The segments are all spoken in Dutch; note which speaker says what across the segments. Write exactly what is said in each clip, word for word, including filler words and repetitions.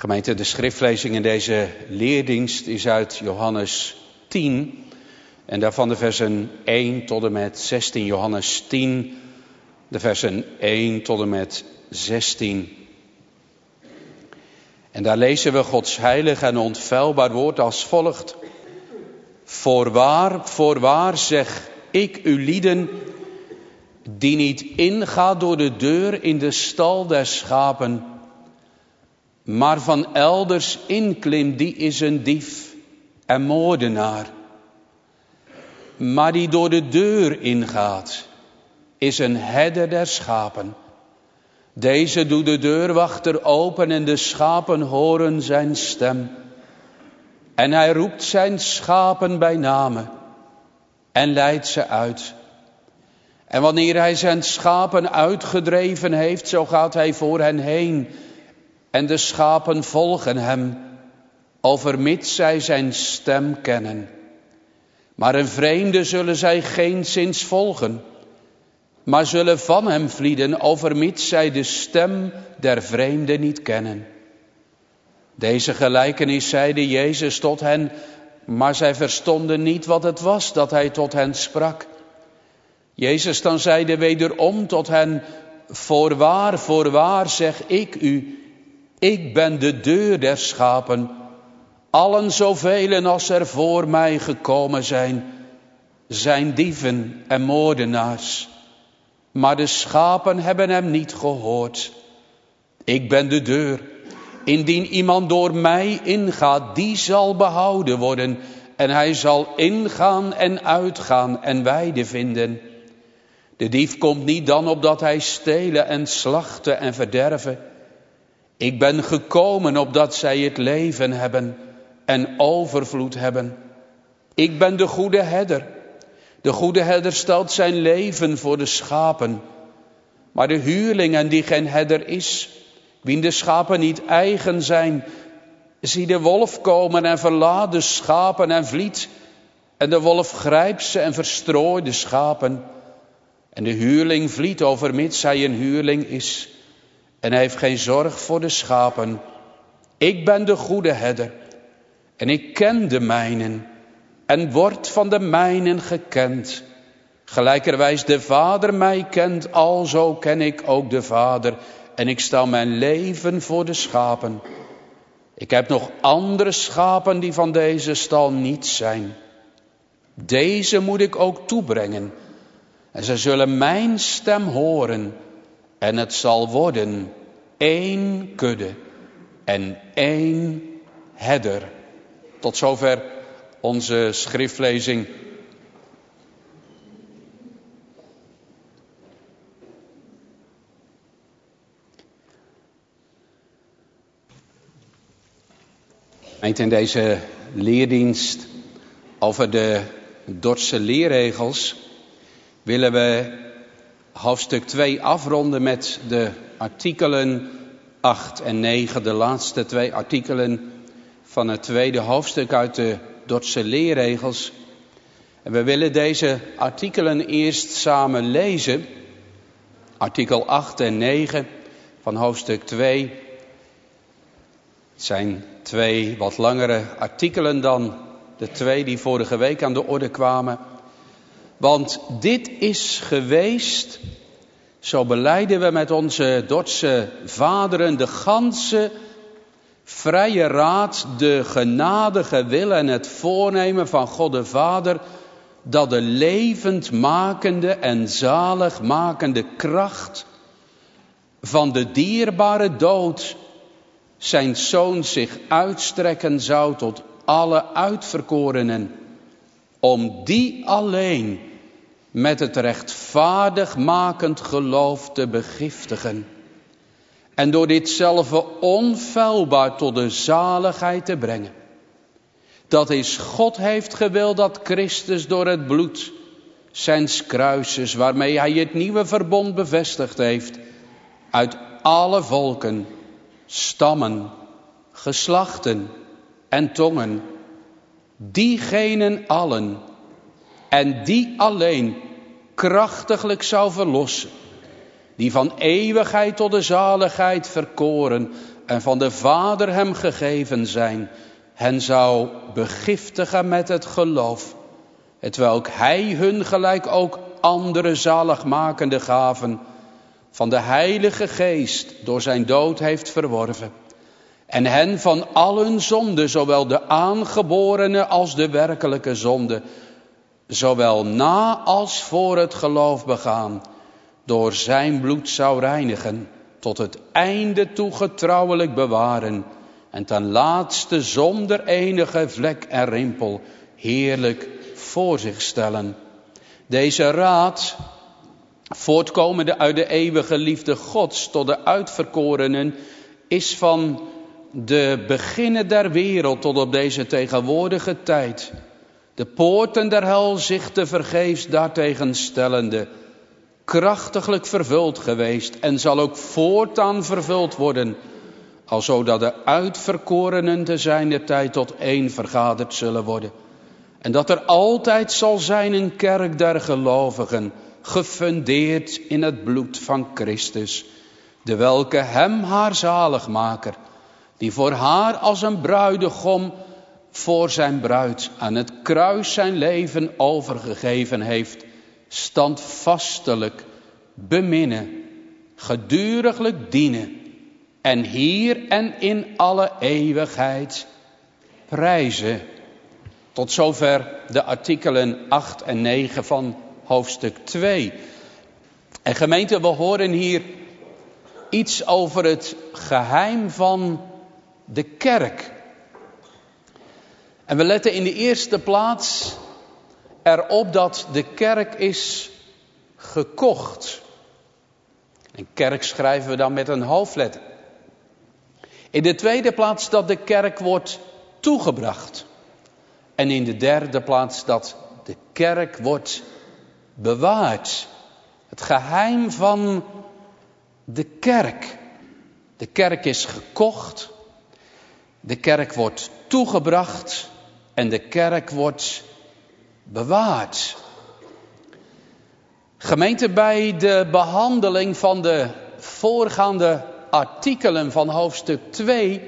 Speaker 1: Gemeente, de schriftlezing in deze leerdienst is uit Johannes tien. En daarvan de versen één tot en met zestien. Johannes tien, de versen één tot en met zestien. En daar lezen we Gods heilig en onfeilbaar woord als volgt. Voorwaar, voorwaar zeg ik u lieden, die niet ingaat door de deur in de stal der schapen, maar van elders inklimt, die is een dief en moordenaar. Maar die door de deur ingaat, is een herder der schapen. Deze doet de deurwachter open en de schapen horen zijn stem. En hij roept zijn schapen bij name en leidt ze uit. En wanneer hij zijn schapen uitgedreven heeft, zo gaat hij voor hen heen. En de schapen volgen hem, overmits zij zijn stem kennen. Maar een vreemde zullen zij geenszins volgen, maar zullen van hem vlieden, overmits zij de stem der vreemde niet kennen. Deze gelijkenis zeide Jezus tot hen, maar zij verstonden niet wat het was dat hij tot hen sprak. Jezus dan zeide wederom tot hen, voorwaar, voorwaar zeg ik u, ik ben de deur der schapen. Allen zoveel als er voor mij gekomen zijn, zijn dieven en moordenaars. Maar de schapen hebben hem niet gehoord. Ik ben de deur. Indien iemand door mij ingaat, die zal behouden worden. En hij zal ingaan en uitgaan en weide vinden. De dief komt niet dan opdat hij stelen en slachten en verderven. Ik ben gekomen opdat zij het leven hebben en overvloed hebben. Ik ben de goede herder. De goede herder stelt zijn leven voor de schapen. Maar de huurling en die geen herder is, wien de schapen niet eigen zijn, zie de wolf komen en verlaat de schapen en vliet. En de wolf grijpt ze en verstrooit de schapen. En de huurling vliet overmits hij een huurling is. En hij heeft geen zorg voor de schapen. Ik ben de goede herder. En ik ken de mijnen. En word van de mijnen gekend. Gelijkerwijs de Vader mij kent, alzo ken ik ook de Vader. En ik stel mijn leven voor de schapen. Ik heb nog andere schapen die van deze stal niet zijn. Deze moet ik ook toebrengen. En ze zullen mijn stem horen. En het zal worden één kudde en één herder. Tot zover onze schriftlezing. In deze leerdienst over de Dordtse leerregels willen we hoofdstuk twee afronden met de artikelen acht en negen, de laatste twee artikelen van het tweede hoofdstuk uit de Dordtse leerregels. En we willen deze artikelen eerst samen lezen, artikel acht en negen van hoofdstuk twee. Het zijn twee wat langere artikelen dan de twee die vorige week aan de orde kwamen. Want dit is geweest, zo belijden we met onze Dordtse vaderen, de ganse vrije raad, de genadige wil en het voornemen van God de Vader, dat de levendmakende en zaligmakende kracht van de dierbare dood zijn Zoon zich uitstrekken zou tot alle uitverkorenen, om die alleen met het rechtvaardigmakend geloof te begiftigen. En door ditzelfde onfeilbaar tot de zaligheid te brengen. Dat is, God heeft gewild dat Christus door het bloed zijns kruises, waarmee hij het nieuwe verbond bevestigd heeft, uit alle volken, stammen, geslachten en tongen, diegenen allen en die alleen krachtiglijk zou verlossen, die van eeuwigheid tot de zaligheid verkoren en van de Vader hem gegeven zijn, hen zou begiftigen met het geloof, hetwelk hij hun gelijk ook andere zaligmakende gaven van de Heilige Geest door zijn dood heeft verworven. En hen van al hun zonden, zowel de aangeborene als de werkelijke zonde, zowel na als voor het geloof begaan, door zijn bloed zou reinigen, tot het einde toe getrouwelijk bewaren, en ten laatste zonder enige vlek en rimpel heerlijk voor zich stellen. Deze raad, voortkomende uit de eeuwige liefde Gods tot de uitverkorenen, is van de beginnen der wereld tot op deze tegenwoordige tijd, de poorten der hel zich te vergeefs daartegen stellende, krachtiglijk vervuld geweest en zal ook voortaan vervuld worden, alzo dat de uitverkorenen te zijner tijd tot één vergaderd zullen worden. En dat er altijd zal zijn een kerk der gelovigen, gefundeerd in het bloed van Christus, de welke hem haar zaligmaker, die voor haar als een bruidegom voor zijn bruid aan het kruis zijn leven overgegeven heeft, standvastelijk beminnen, geduriglijk dienen en hier en in alle eeuwigheid prijzen. Tot zover de artikelen acht en negen van hoofdstuk twee. En gemeente, we horen hier iets over het geheim van de kerk. En we letten in de eerste plaats erop dat de kerk is gekocht. En kerk schrijven we dan met een hoofdletter. In de tweede plaats dat de kerk wordt toegebracht. En in de derde plaats dat de kerk wordt bewaard. Het geheim van de kerk. De kerk is gekocht. De kerk wordt toegebracht. En de kerk wordt bewaard. Gemeente, bij de behandeling van de voorgaande artikelen van hoofdstuk twee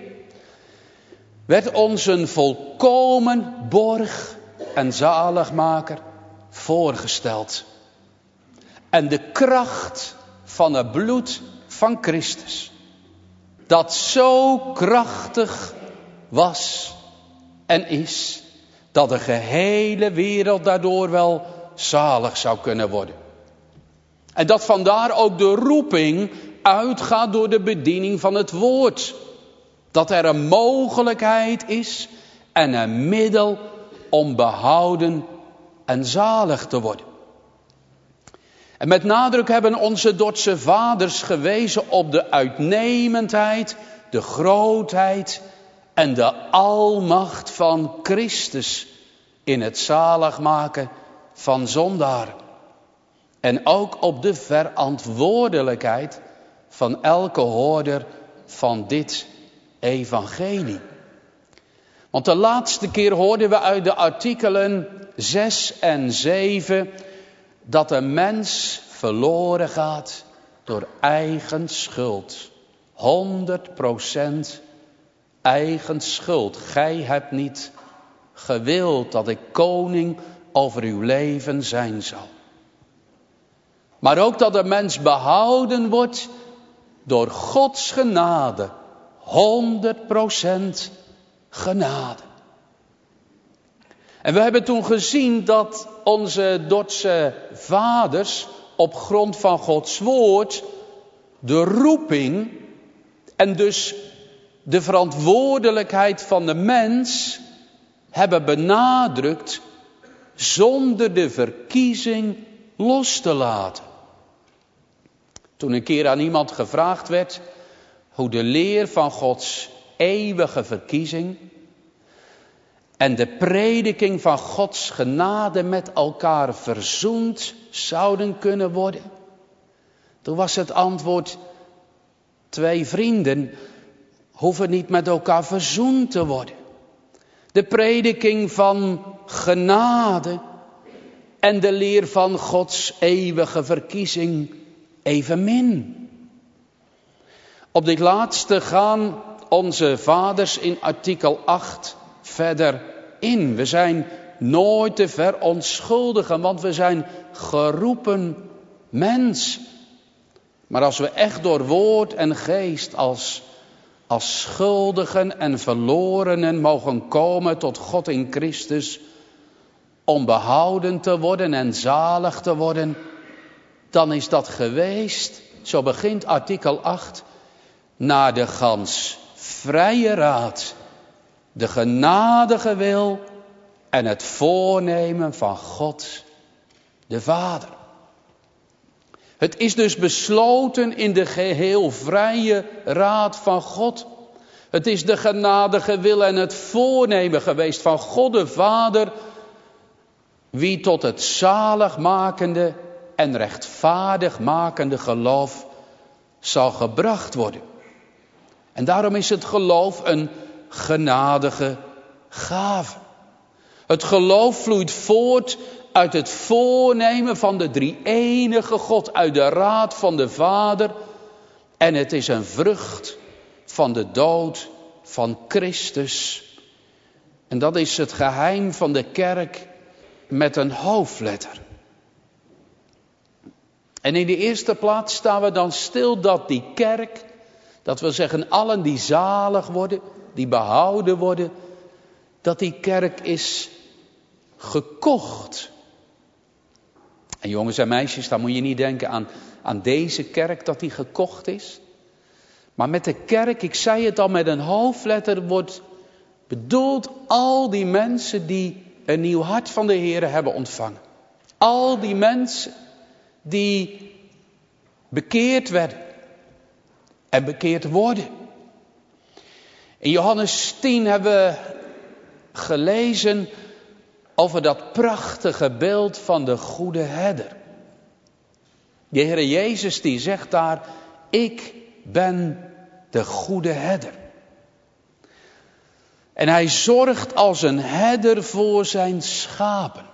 Speaker 1: werd ons een volkomen borg en zaligmaker voorgesteld. En de kracht van het bloed van Christus, dat zo krachtig was en is, dat de gehele wereld daardoor wel zalig zou kunnen worden. En dat vandaar ook de roeping uitgaat door de bediening van het woord. Dat er een mogelijkheid is en een middel om behouden en zalig te worden. En met nadruk hebben onze Dordtse vaders gewezen op de uitnemendheid, de grootheid en de almacht van Christus in het zaligmaken van zondaren. En ook op de verantwoordelijkheid van elke hoorder van dit evangelie. Want de laatste keer hoorden we uit de artikelen zes en zeven dat een mens verloren gaat door eigen schuld. honderd procent eigen schuld. Gij hebt niet gewild dat ik koning over uw leven zijn zal. Maar ook dat de mens behouden wordt door Gods genade. honderd procent genade. En we hebben toen gezien dat onze Dordtse vaders op grond van Gods woord de roeping en dus de verantwoordelijkheid van de mens hebben benadrukt zonder de verkiezing los te laten. Toen een keer aan iemand gevraagd werd hoe de leer van Gods eeuwige verkiezing en de prediking van Gods genade met elkaar verzoend zouden kunnen worden. Toen was het antwoord: twee vrienden hoeven niet met elkaar verzoend te worden. De prediking van genade en de leer van Gods eeuwige verkiezing evenmin. Op dit laatste gaan onze vaders in artikel acht verder in. We zijn nooit te verontschuldigen, want we zijn geroepen mens. Maar als we echt door woord en geest als, als schuldigen en verlorenen mogen komen tot God in Christus, om behouden te worden en zalig te worden, dan is dat geweest, zo begint artikel acht, naar de gans vrije raad, de genadige wil en het voornemen van God, de Vader. Het is dus besloten in de geheel vrije raad van God. Het is de genadige wil en het voornemen geweest van God de Vader, wie tot het zaligmakende en rechtvaardigmakende geloof zal gebracht worden. En daarom is het geloof een genadige gave. Het geloof vloeit voort uit het voornemen van de drie-enige God, uit de raad van de Vader. En het is een vrucht van de dood van Christus. En dat is het geheim van de kerk met een hoofdletter. En in de eerste plaats staan we dan stil dat die kerk, dat wil zeggen allen die zalig worden, die behouden worden, dat die kerk is gekocht. En jongens en meisjes, dan moet je niet denken aan, aan deze kerk dat die gekocht is. Maar met de kerk, ik zei het al, met een hoofdletter wordt bedoeld al die mensen die een nieuw hart van de Heer hebben ontvangen. Al die mensen die bekeerd werden en bekeerd worden. In Johannes tien hebben we gelezen over dat prachtige beeld van de goede herder. De Heer Jezus die zegt daar, ik ben de goede herder. En hij zorgt als een herder voor zijn schapen.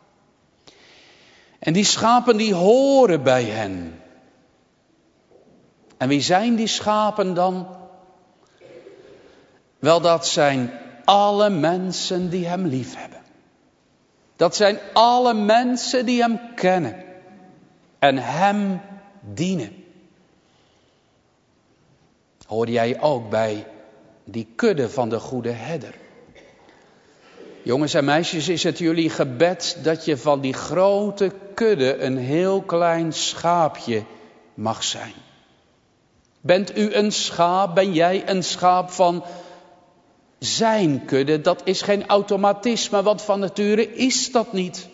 Speaker 1: En die schapen die horen bij hen. En wie zijn die schapen dan? Wel, dat zijn alle mensen die hem lief hebben. Dat zijn alle mensen die hem kennen en hem dienen. Hoor jij ook bij die kudde van de goede herder? Jongens en meisjes, is het jullie gebed dat je van die grote kudde een heel klein schaapje mag zijn? Bent u een schaap? Ben jij een schaap van zijn kudde? Dat is geen automatisme, want van nature is dat niet.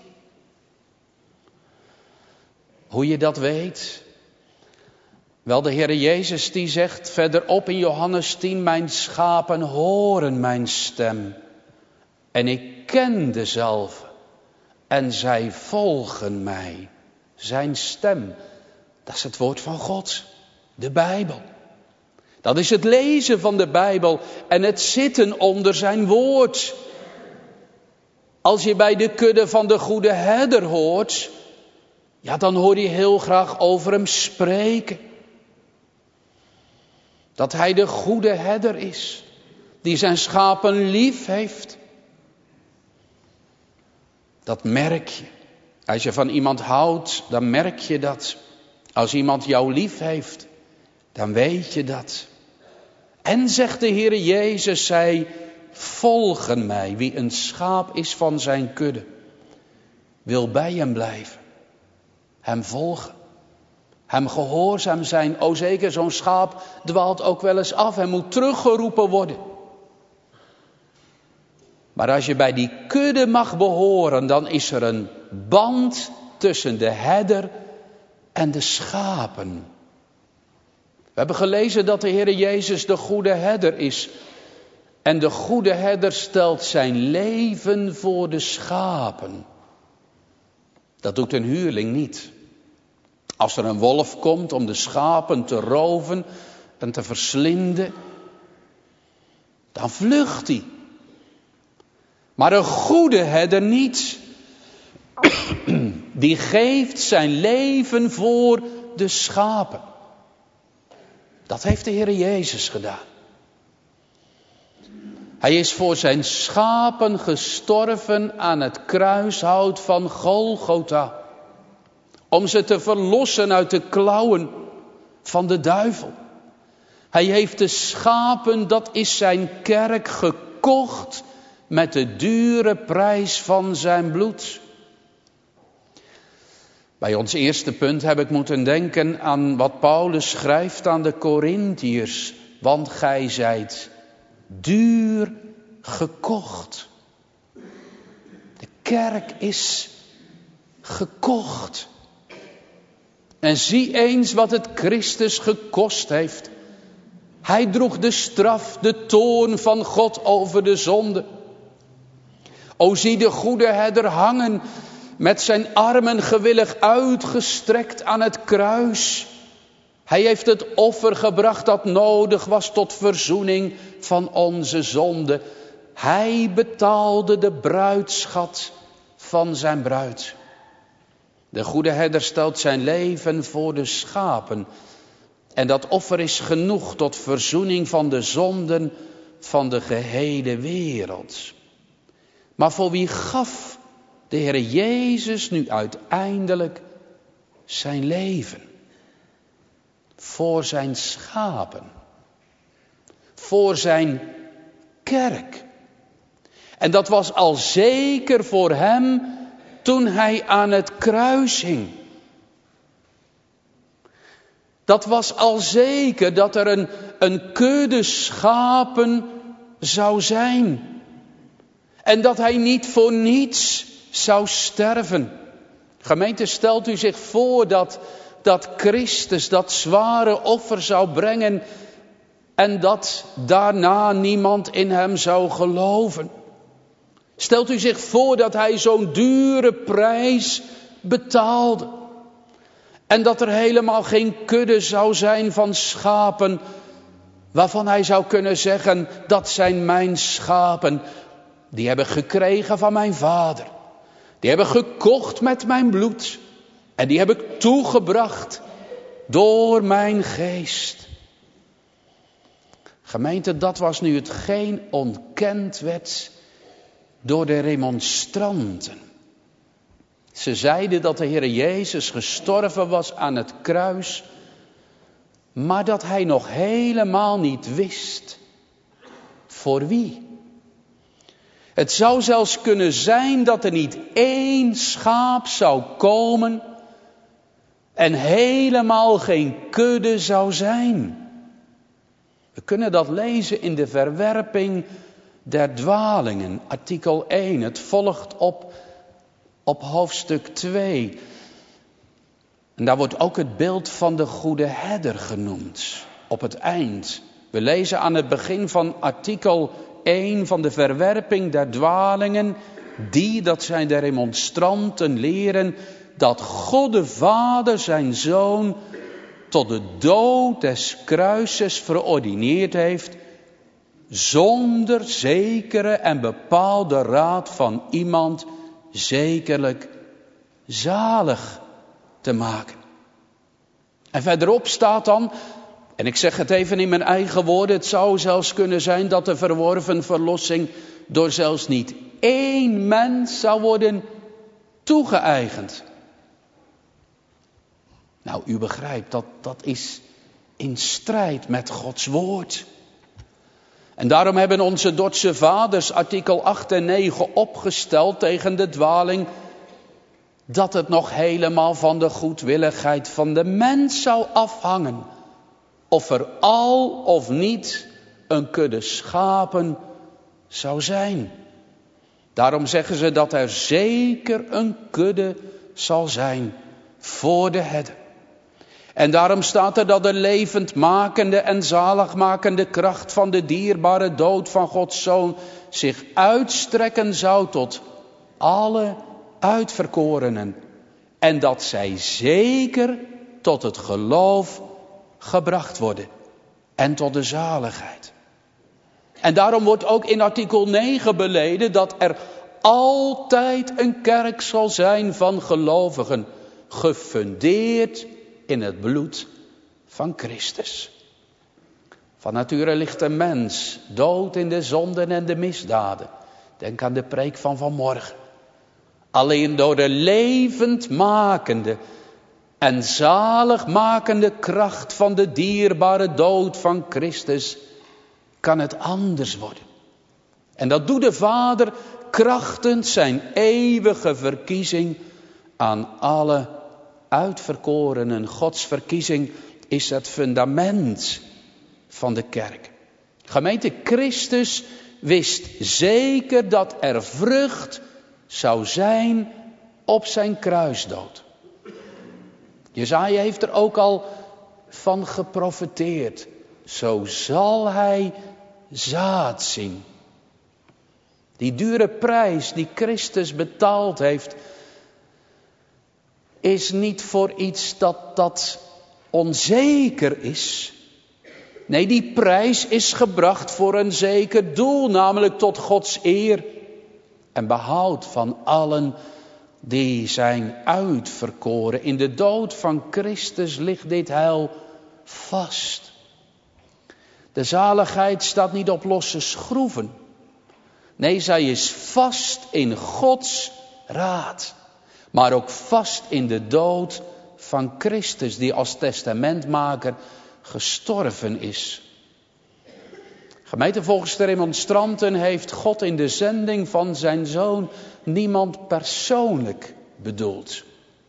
Speaker 1: Hoe je dat weet? Wel, de Heer Jezus die zegt verderop in Johannes tien, mijn schapen horen mijn stem. En ik ken dezelfde en zij volgen mij. Zijn stem, dat is het woord van God, de Bijbel. Dat is het lezen van de Bijbel en het zitten onder zijn woord. Als je bij de kudde van de goede herder hoort, ja, dan hoor je heel graag over hem spreken. Dat hij de goede herder is, die zijn schapen lief heeft. Dat merk je. Als je van iemand houdt, dan merk je dat. Als iemand jou lief heeft, dan weet je dat. En zegt de Heer Jezus, zij volgen mij. Wie een schaap is van zijn kudde, wil bij hem blijven. Hem volgen. Hem gehoorzaam zijn. O zeker, zo'n schaap dwaalt ook wel eens af en moet teruggeroepen worden. Maar als je bij die kudde mag behoren, dan is er een band tussen de herder en de schapen. We hebben gelezen dat de Heer Jezus de goede herder is. En de goede herder stelt zijn leven voor de schapen. Dat doet een huurling niet. Als er een wolf komt om de schapen te roven en te verslinden, dan vlucht hij. Maar een goede herder niet. Die geeft zijn leven voor de schapen. Dat heeft de Heer Jezus gedaan. Hij is voor zijn schapen gestorven aan het kruishout van Golgotha. Om ze te verlossen uit de klauwen van de duivel. Hij heeft de schapen, dat is zijn kerk, gekocht met de dure prijs van zijn bloed. Bij ons eerste punt heb ik moeten denken aan wat Paulus schrijft aan de Korintiërs. Want gij zijt duur gekocht. De kerk is gekocht. En zie eens wat het Christus gekost heeft. Hij droeg de straf, de toorn van God over de zonde. O zie de goede herder hangen met zijn armen gewillig uitgestrekt aan het kruis. Hij heeft het offer gebracht dat nodig was tot verzoening van onze zonde. Hij betaalde de bruidschat van zijn bruid. De goede herder stelt zijn leven voor de schapen. En dat offer is genoeg tot verzoening van de zonden van de gehele wereld. Maar voor wie gaf de Heer Jezus nu uiteindelijk zijn leven? Voor zijn schapen. Voor zijn kerk. En dat was al zeker voor hem toen hij aan het kruis hing. Dat was al zeker dat er een, een kudde schapen zou zijn. En dat hij niet voor niets zou sterven. Gemeente, stelt u zich voor dat, dat Christus dat zware offer zou brengen. En dat daarna niemand in hem zou geloven. Stelt u zich voor dat hij zo'n dure prijs betaalde. En dat er helemaal geen kudde zou zijn van schapen. Waarvan hij zou kunnen zeggen, dat zijn mijn schapen. Die hebben gekregen van mijn vader. Die hebben gekocht met mijn bloed. En die heb ik toegebracht door mijn geest. Gemeente, dat was nu hetgeen ontkend werd door de remonstranten. Ze zeiden dat de Heer Jezus gestorven was aan het kruis, maar dat hij nog helemaal niet wist voor wie. Het zou zelfs kunnen zijn dat er niet één schaap zou komen en helemaal geen kudde zou zijn. We kunnen dat lezen in de verwerping der dwalingen, artikel één. Het volgt op, op hoofdstuk twee. En daar wordt ook het beeld van de goede herder genoemd, op het eind. We lezen aan het begin van artikel één van de verwerping der dwalingen, die, dat zijn de remonstranten, leren dat God de Vader zijn Zoon tot de dood des kruises verordineerd heeft, zonder zekere en bepaalde raad van iemand zekerlijk zalig te maken. En verderop staat dan, en ik zeg het even in mijn eigen woorden, het zou zelfs kunnen zijn dat de verworven verlossing door zelfs niet één mens zou worden toegeëigend. Nou, u begrijpt, dat, dat is in strijd met Gods woord. En daarom hebben onze Dordtse vaders artikel acht en negen opgesteld tegen de dwaling, dat het nog helemaal van de goedwilligheid van de mens zou afhangen, of er al of niet een kudde schapen zou zijn. Daarom zeggen ze dat er zeker een kudde zal zijn voor de herder. En daarom staat er dat de levendmakende en zaligmakende kracht van de dierbare dood van Gods Zoon zich uitstrekken zou tot alle uitverkorenen. En dat zij zeker tot het geloof gebracht worden en tot de zaligheid. En daarom wordt ook in artikel negen beleden dat er altijd een kerk zal zijn van gelovigen, gefundeerd in het bloed van Christus. Van nature ligt de mens dood in de zonden en de misdaden. Denk aan de preek van vanmorgen. Alleen door de levendmakende en zaligmakende kracht van de dierbare dood van Christus kan het anders worden. En dat doet de Vader krachtens zijn eeuwige verkiezing aan alle uitverkorenen. Gods verkiezing is het fundament van de kerk. Gemeente, Christus wist zeker dat er vrucht zou zijn op zijn kruisdood. Jesaja heeft er ook al van geprofeteerd. Zo zal hij zaad zien. Die dure prijs die Christus betaald heeft, is niet voor iets dat dat onzeker is. Nee, die prijs is gebracht voor een zeker doel, namelijk tot Gods eer en behoud van allen die zijn uitverkoren. In de dood van Christus ligt dit heil vast. De zaligheid staat niet op losse schroeven. Nee, zij is vast in Gods raad. Maar ook vast in de dood van Christus, die als testamentmaker gestorven is. Gemeente, volgens de remonstranten heeft God in de zending van zijn Zoon niemand persoonlijk bedoeld.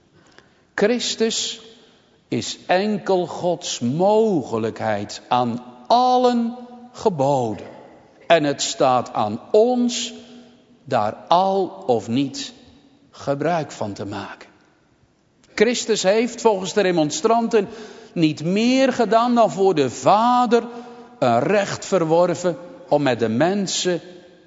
Speaker 1: Christus is enkel Gods mogelijkheid aan allen geboden. En het staat aan ons daar al of niet gebruik van te maken. Christus heeft volgens de remonstranten niet meer gedaan dan voor de Vader een recht verworven om met de mensen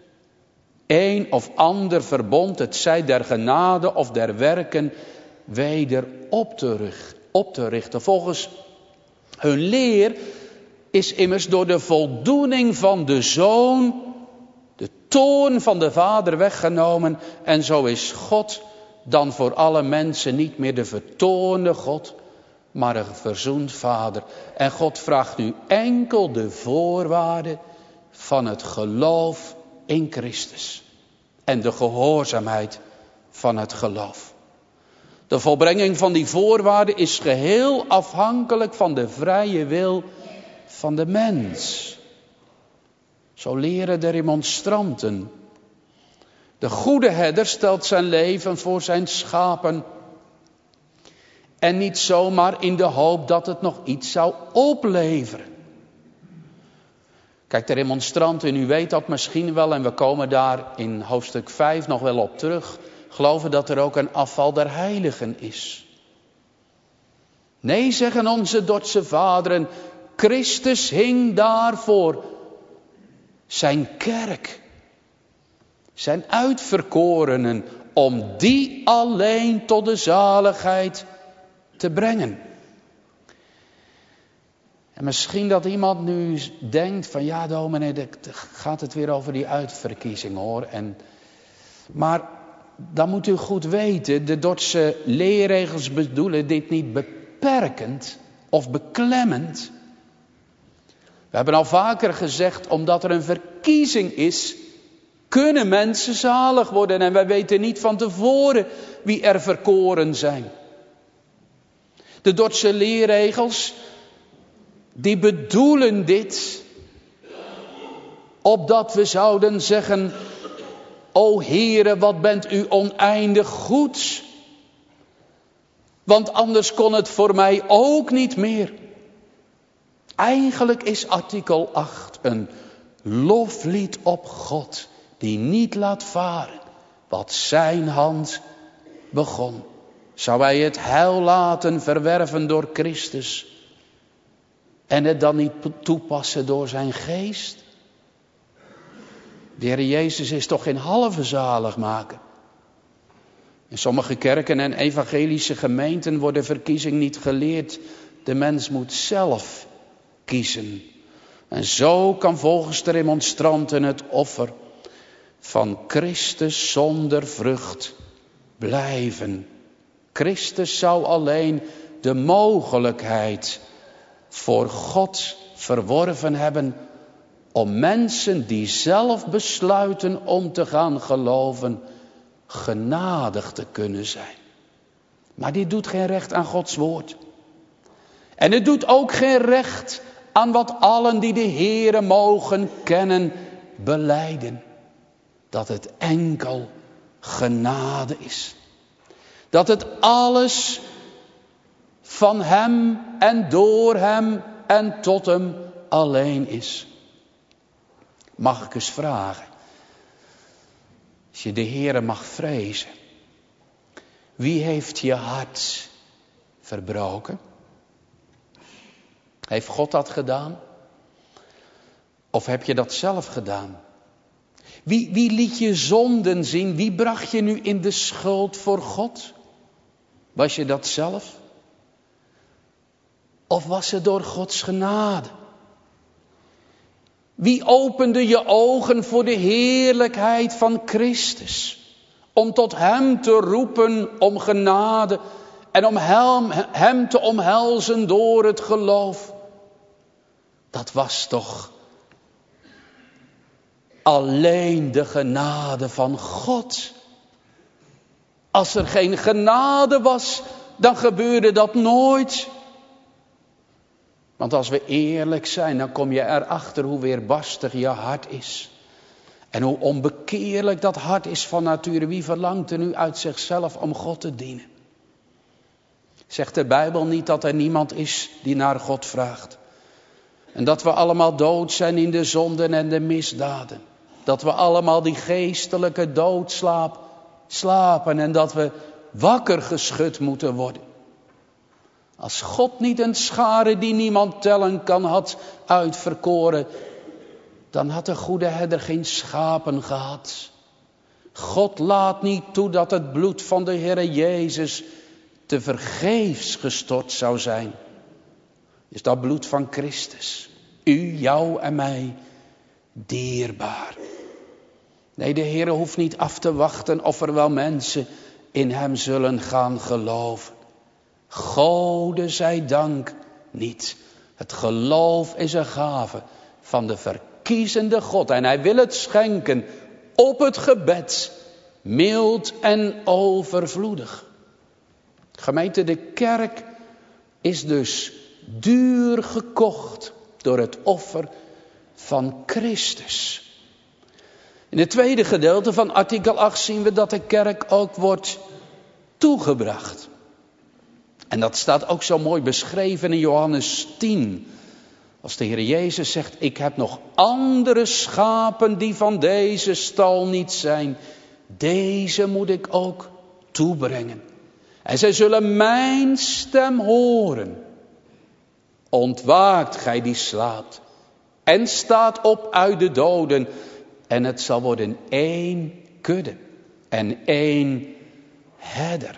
Speaker 1: een of ander verbond, het zij der genade of der werken, weder op te, op te richten. Volgens hun leer is immers door de voldoening van de Zoon de toorn van de Vader weggenomen. En zo is God dan voor alle mensen niet meer de vertoornde God, maar een verzoend Vader. En God vraagt nu enkel de voorwaarden van het geloof in Christus. En de gehoorzaamheid van het geloof. De volbrenging van die voorwaarden is geheel afhankelijk van de vrije wil van de mens. Zo leren de remonstranten. De goede herder stelt zijn leven voor zijn schapen. En niet zomaar in de hoop dat het nog iets zou opleveren. Kijk, de remonstranten, u weet dat misschien wel, en we komen daar in hoofdstuk vijf nog wel op terug, geloven dat er ook een afval der heiligen is. Nee, zeggen onze Dordtse vaderen, Christus hing daarvoor zijn kerk, zijn uitverkorenen, om die alleen tot de zaligheid te brengen. En misschien dat iemand nu denkt van ja dominee, dan gaat het weer over die uitverkiezing hoor. En, maar dan moet u goed weten, de Dordtse leerregels bedoelen dit niet beperkend of beklemmend. We hebben al vaker gezegd, omdat er een verkiezing is, kunnen mensen zalig worden. En wij weten niet van tevoren wie er verkoren zijn. De Dordtse leerregels, die bedoelen dit, opdat we zouden zeggen, o Heere, wat bent u oneindig goed. Want anders kon het voor mij ook niet meer. Eigenlijk is artikel acht een loflied op God, die niet laat varen wat zijn hand begon. Zou hij het heil laten verwerven door Christus en het dan niet toepassen door zijn geest? De Heer Jezus is toch geen halve zaligmaker. In sommige kerken en evangelische gemeenten wordt de verkiezing niet geleerd. De mens moet zelf kiezen. En zo kan volgens de remonstranten het offer van Christus zonder vrucht blijven. Christus zou alleen de mogelijkheid voor God verworven hebben om mensen die zelf besluiten om te gaan geloven, genadig te kunnen zijn. Maar dit doet geen recht aan Gods woord. En het doet ook geen recht aan wat allen die de Heere mogen kennen, belijden. Dat het enkel genade is. Dat het alles van hem en door hem en tot hem alleen is. Mag ik eens vragen, als je de Heere mag vrezen, wie heeft je hart verbroken? Heeft God dat gedaan? Of heb je dat zelf gedaan? Wie, wie liet je zonden zien? Wie bracht je nu in de schuld voor God? Was je dat zelf? Of was het door Gods genade? Wie opende je ogen voor de heerlijkheid van Christus? Om tot hem te roepen om genade en om hem, hem te omhelzen door het geloof. Dat was toch alleen de genade van God. Als er geen genade was, dan gebeurde dat nooit. Want als we eerlijk zijn, dan kom je erachter hoe weerbarstig je hart is. En hoe onbekeerlijk dat hart is van nature. Wie verlangt er nu uit zichzelf om God te dienen? Zegt de Bijbel niet dat er niemand is die naar God vraagt? En dat we allemaal dood zijn in de zonden en de misdaden. Dat we allemaal die geestelijke doodslaap slapen en dat we wakker geschud moeten worden. Als God niet een schare die niemand tellen kan had uitverkoren, dan had de goede herder geen schapen gehad. God laat niet toe dat het bloed van de Heere Jezus te vergeefs gestort zou zijn. Is dat bloed van Christus, u, jou en mij, dierbaar. Nee, de Heere hoeft niet af te wachten of er wel mensen in hem zullen gaan geloven. Gode zij dank niet. Het geloof is een gave van de verkiezende God. En hij wil het schenken op het gebed, mild en overvloedig. Gemeente, de kerk is dus duur gekocht door het offer van Christus. In het tweede gedeelte van artikel acht zien we dat de kerk ook wordt toegebracht. En dat staat ook zo mooi beschreven in Johannes tien. Als de Heer Jezus zegt, ik heb nog andere schapen die van deze stal niet zijn. Deze moet ik ook toebrengen. En zij zullen mijn stem horen. Ontwaakt gij die slaapt. En staat op uit de doden. En het zal worden één kudde. En één herder.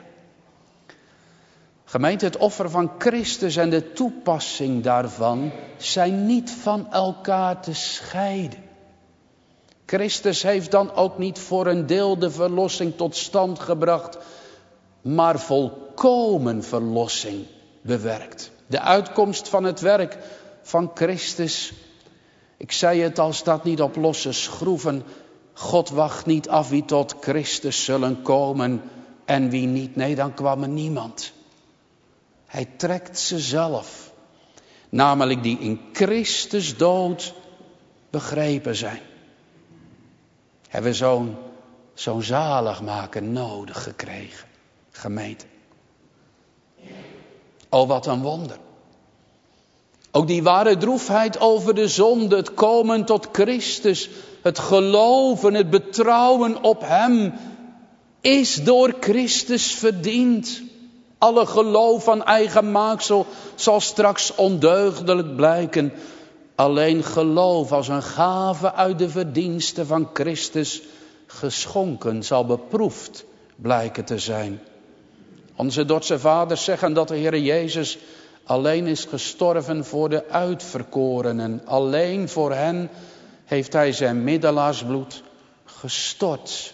Speaker 1: Gemeente, het offer van Christus en de toepassing daarvan zijn niet van elkaar te scheiden. Christus heeft dan ook niet voor een deel de verlossing tot stand gebracht, maar volkomen verlossing bewerkt. De uitkomst van het werk van Christus, ik zei het al, staat niet op losse schroeven. God wacht niet af wie tot Christus zullen komen en wie niet. Nee, dan kwam er niemand. Hij trekt ze zelf, namelijk die in Christus dood begrepen zijn. Hebben we zo'n zo'n zaligmaker nodig gekregen, gemeente. Oh, wat een wonder. Ook die ware droefheid over de zonde, het komen tot Christus, het geloven, het betrouwen op hem, is door Christus verdiend. Alle geloof aan eigen maaksel zal straks ondeugdelijk blijken. Alleen geloof als een gave uit de verdiensten van Christus geschonken zal beproefd blijken te zijn. Onze Dordtse vaders zeggen dat de Heer Jezus alleen is gestorven voor de uitverkorenen. Alleen voor hen heeft hij zijn middelaarsbloed gestort.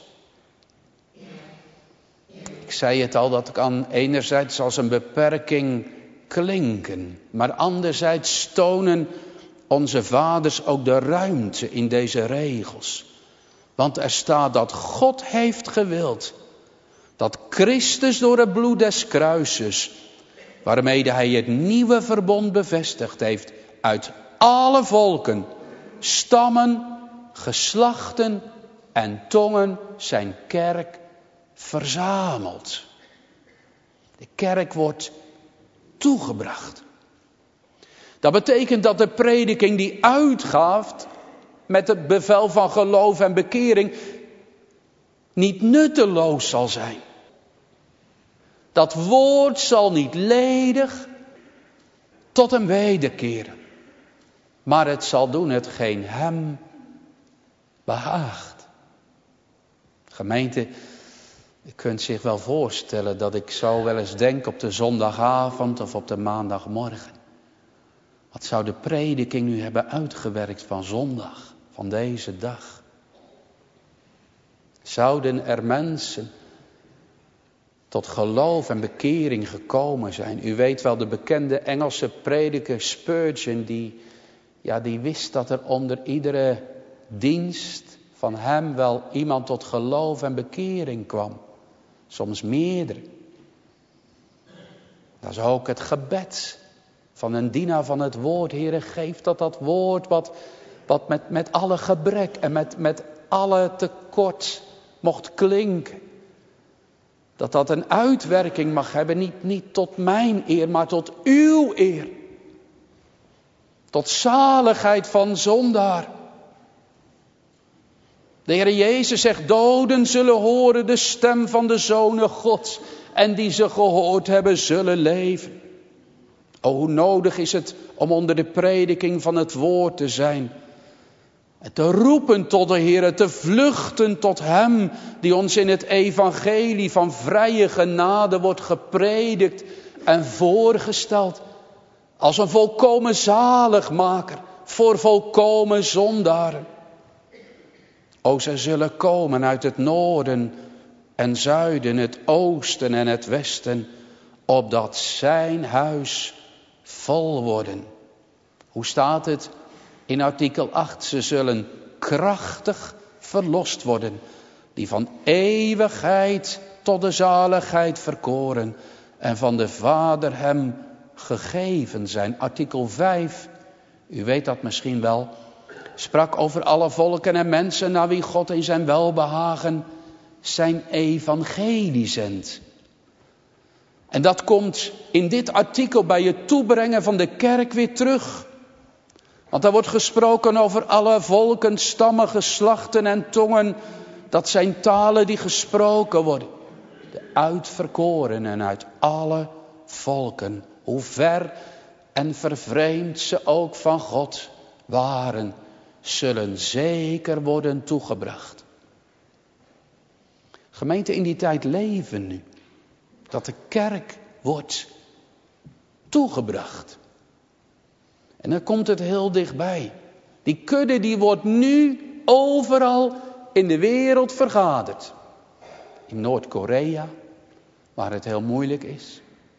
Speaker 1: Ik zei het al, dat kan enerzijds als een beperking klinken, maar anderzijds tonen onze vaders ook de ruimte in deze regels. Want er staat dat God heeft gewild dat Christus door het bloed des kruises, waarmee hij het nieuwe verbond bevestigd heeft, uit alle volken, stammen, geslachten en tongen zijn kerk verzamelt. De kerk wordt toegebracht. Dat betekent dat de prediking die uitgaat met het bevel van geloof en bekering niet nutteloos zal zijn. Dat woord zal niet ledig tot hem wederkeren. Maar het zal doen hetgeen hem behaagt. Gemeente, je kunt zich wel voorstellen dat ik zo wel eens denk op de zondagavond of op de maandagmorgen. Wat zou de prediking nu hebben uitgewerkt van zondag, van deze dag? Zouden er mensen tot geloof en bekering gekomen zijn? U weet wel, de bekende Engelse prediker Spurgeon, die, ja, die wist dat er onder iedere dienst van hem wel iemand tot geloof en bekering kwam. Soms meerdere. Dat is ook het gebed van een dienaar van het woord. Heere, geef dat dat woord wat, wat met, met alle gebrek en met, met alle tekort mocht klinken. Dat dat een uitwerking mag hebben, niet, niet tot mijn eer, maar tot uw eer. Tot zaligheid van zondaar. De Heer Jezus zegt, doden zullen horen de stem van de Zonen Gods. En die ze gehoord hebben, zullen leven. O, hoe nodig is het om onder de prediking van het woord te zijn. En te roepen tot de Heer, te vluchten tot Hem die ons in het evangelie van vrije genade wordt gepredikt en voorgesteld. Als een volkomen zaligmaker voor volkomen zondaren. O, zij zullen komen uit het noorden en zuiden, het oosten en het westen, opdat zijn huis vol worden. Hoe staat het in artikel acht? Ze zullen krachtig verlost worden, die van eeuwigheid tot de zaligheid verkoren en van de Vader hem gegeven zijn. Artikel vijf, u weet dat misschien wel, sprak over alle volken en mensen naar wie God in zijn welbehagen zijn evangelie zendt. En dat komt in dit artikel bij het toebrengen van de kerk weer terug. Want er wordt gesproken over alle volken, stammen, geslachten en tongen. Dat zijn talen die gesproken worden. De uitverkorenen uit alle volken. Hoe ver en vervreemd ze ook van God waren, zullen zeker worden toegebracht. Gemeente, in die tijd leven nu. Dat de kerk wordt toegebracht. En dan komt het heel dichtbij. Die kudde die wordt nu overal in de wereld vergaderd. In Noord-Korea, waar het heel moeilijk is.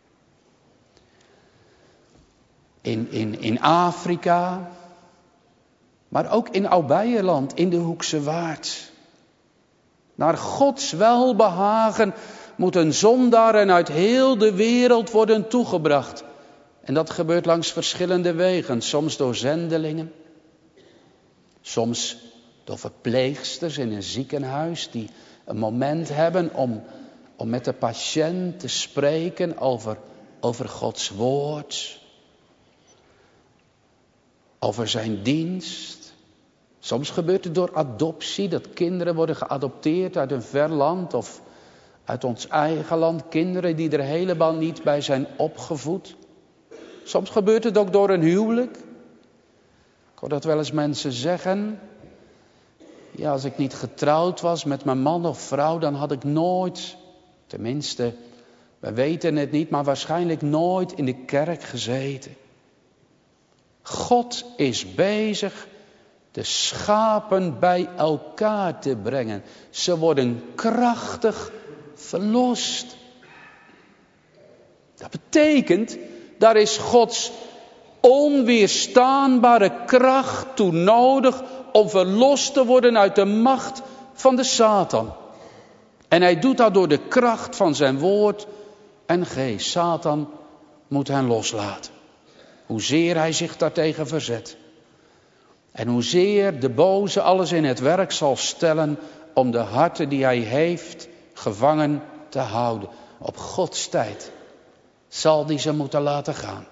Speaker 1: In, in, in Afrika. Maar ook in Oud-Beierland, in de Hoekse Waard. Naar Gods welbehagen moeten zondaren uit heel de wereld worden toegebracht. En dat gebeurt langs verschillende wegen. Soms door zendelingen. Soms door verpleegsters in een ziekenhuis die een moment hebben om, om met de patiënt te spreken over, over Gods woord. Over zijn dienst. Soms gebeurt het door adoptie, dat kinderen worden geadopteerd uit een ver land of uit ons eigen land. Kinderen die er helemaal niet bij zijn opgevoed. Soms gebeurt het ook door een huwelijk. Ik hoor dat wel eens mensen zeggen. Ja, als ik niet getrouwd was met mijn man of vrouw, dan had ik nooit, tenminste, we weten het niet, maar waarschijnlijk nooit in de kerk gezeten. God is bezig de schapen bij elkaar te brengen. Ze worden krachtig verlost. Dat betekent, daar is Gods onweerstaanbare kracht toe nodig om verlost te worden uit de macht van de Satan. En hij doet dat door de kracht van zijn woord en geest. Satan moet hen loslaten. Hoezeer hij zich daartegen verzet. En hoezeer de boze alles in het werk zal stellen om de harten die hij heeft gevangen te houden. Op Gods tijd zal die ze moeten laten gaan.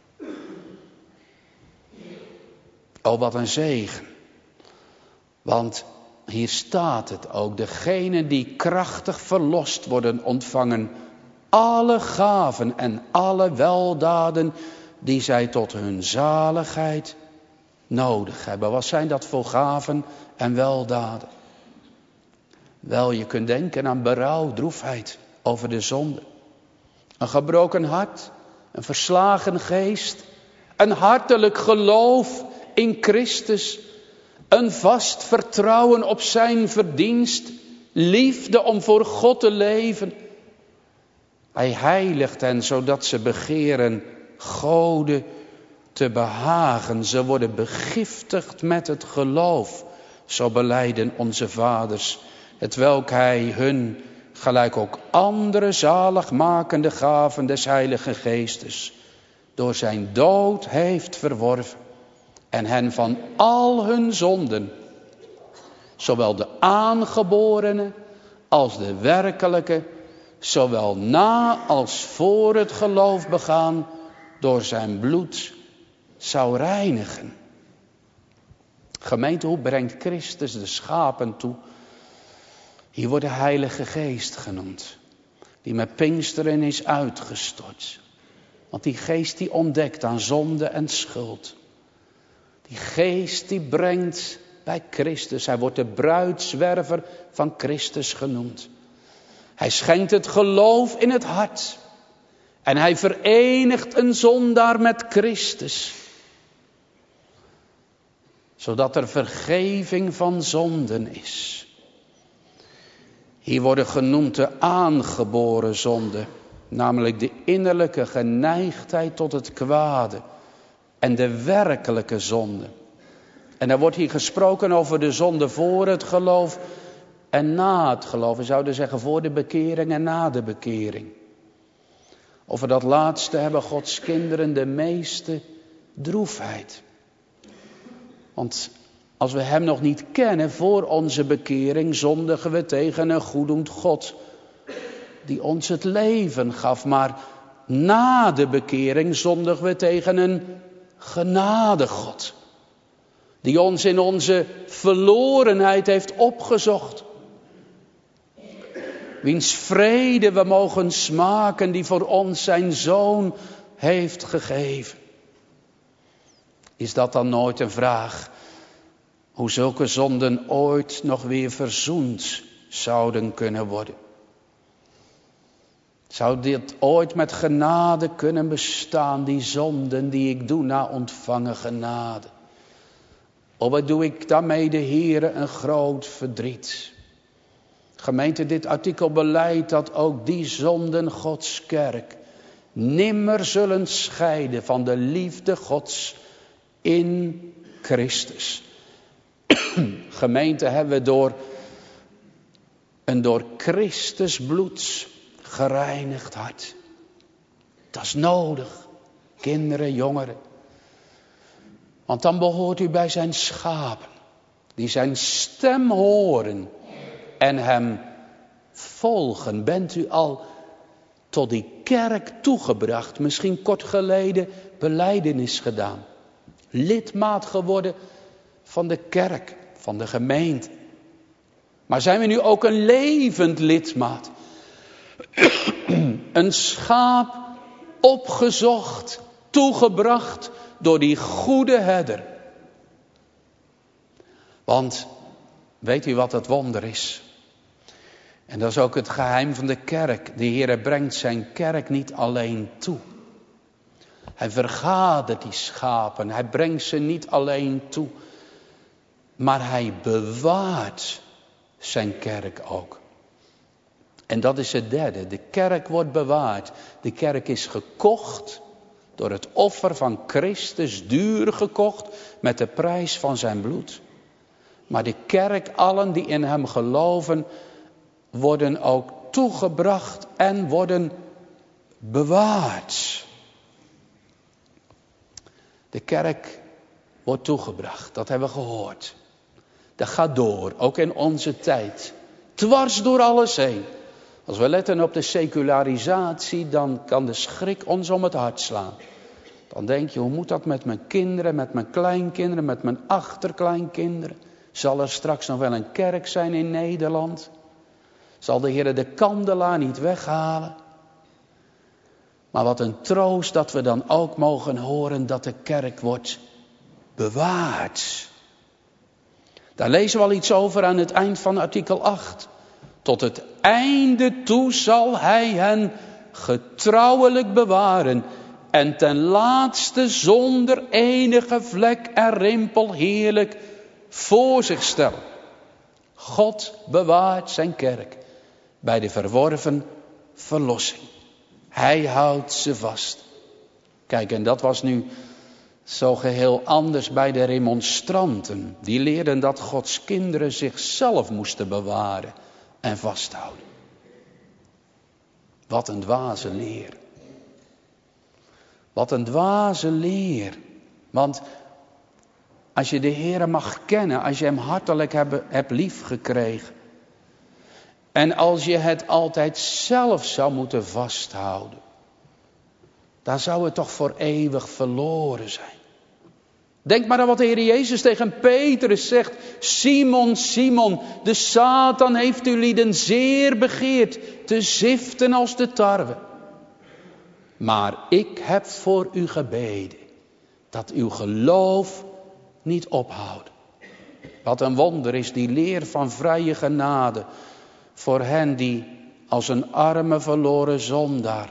Speaker 1: Oh, wat een zegen. Want hier staat het ook. Degenen die krachtig verlost worden ontvangen alle gaven en alle weldaden die zij tot hun zaligheid nodig hebben. Wat zijn dat voor gaven en weldaden? Wel, je kunt denken aan berouw, droefheid over de zonde. Een gebroken hart, een verslagen geest, een hartelijk geloof in Christus, een vast vertrouwen op zijn verdienst, liefde om voor God te leven. Hij heiligt hen zodat ze begeren Gode te behagen. Ze worden begiftigd met het geloof, zo belijden onze vaders, hetwelk hij hun, gelijk ook andere zaligmakende gaven des Heilige Geestes, door zijn dood heeft verworven en hen van al hun zonden, zowel de aangeborene als de werkelijke, zowel na als voor het geloof begaan, door zijn bloed zou reinigen. Gemeente, hoe brengt Christus de schapen toe? Hier wordt de Heilige Geest genoemd, die met Pinksteren is uitgestort. Want die geest die ontdekt aan zonde en schuld. Die geest die brengt bij Christus. Hij wordt de bruidzwerver van Christus genoemd. Hij schenkt het geloof in het hart. En hij verenigt een zondaar met Christus. Zodat er vergeving van zonden is. Hier worden genoemd de aangeboren zonden. Namelijk de innerlijke geneigdheid tot het kwade. En de werkelijke zonde. En er wordt hier gesproken over de zonde voor het geloof en na het geloof. We zouden zeggen voor de bekering en na de bekering. Over dat laatste hebben Gods kinderen de meeste droefheid. Want als we hem nog niet kennen voor onze bekering, zondigen we tegen een goeddoend God. Die ons het leven gaf. Maar na de bekering zondigen we tegen een genadegod. Die ons in onze verlorenheid heeft opgezocht. Wiens vrede we mogen smaken, die voor ons zijn zoon heeft gegeven. Is dat dan nooit een vraag? Hoe zulke zonden ooit nog weer verzoend zouden kunnen worden? Zou dit ooit met genade kunnen bestaan, die zonden die ik doe na ontvangen genade? Of wat doe ik daarmee de Heere een groot verdriet? Gemeente, dit artikel beleidt dat ook die zonden Gods kerk nimmer zullen scheiden van de liefde Gods in Christus. Gemeente, hebben we door een door Christus bloed gereinigd hart. Dat is nodig, kinderen, jongeren. Want dan behoort u bij zijn schapen, die zijn stem horen en hem volgen. Bent u al tot die kerk toegebracht, misschien kort geleden belijdenis gedaan, lidmaat geworden van de kerk, van de gemeente. Maar zijn we nu ook een levend lidmaat? Een schaap opgezocht, toegebracht door die goede herder. Want weet u wat het wonder is? En dat is ook het geheim van de kerk. De Heer brengt zijn kerk niet alleen toe. Hij vergadert die schapen. Hij brengt ze niet alleen toe. Maar hij bewaart zijn kerk ook. En dat is het derde. De kerk wordt bewaard. De kerk is gekocht Door het offer van Christus duur gekocht met de prijs van zijn bloed. Maar de kerk, allen die in hem geloven, worden ook toegebracht en worden bewaard. De kerk wordt toegebracht, dat hebben we gehoord. Dat gaat door, ook in onze tijd. Dwars door alles heen. Als we letten op de secularisatie, dan kan de schrik ons om het hart slaan. Dan denk je, hoe moet dat met mijn kinderen, met mijn kleinkinderen, met mijn achterkleinkinderen? Zal er straks nog wel een kerk zijn in Nederland? Zal de Heer de kandelaar niet weghalen? Maar wat een troost dat we dan ook mogen horen dat de kerk wordt bewaard. Daar lezen we al iets over aan het eind van artikel acht. Tot het einde toe zal hij hen getrouwelijk bewaren en ten laatste zonder enige vlek en rimpel heerlijk voor zich stellen. God bewaart zijn kerk bij de verworven verlossing. Hij houdt ze vast. Kijk, en dat was nu zo geheel anders bij de remonstranten. Die leerden dat Gods kinderen zichzelf moesten bewaren en vasthouden. Wat een dwaze leer. Wat een dwaze leer. Want als je de Heere mag kennen, als je hem hartelijk hebt, hebt liefgekregen. En als je het altijd zelf zou moeten vasthouden. Dan zou het toch voor eeuwig verloren zijn. Denk maar aan wat de Heer Jezus tegen Petrus zegt. Simon, Simon, de Satan heeft u lieden zeer begeerd te ziften als de tarwe. Maar ik heb voor u gebeden dat uw geloof niet ophoudt. Wat een wonder is die leer van vrije genade voor hen die als een arme verloren zondaar,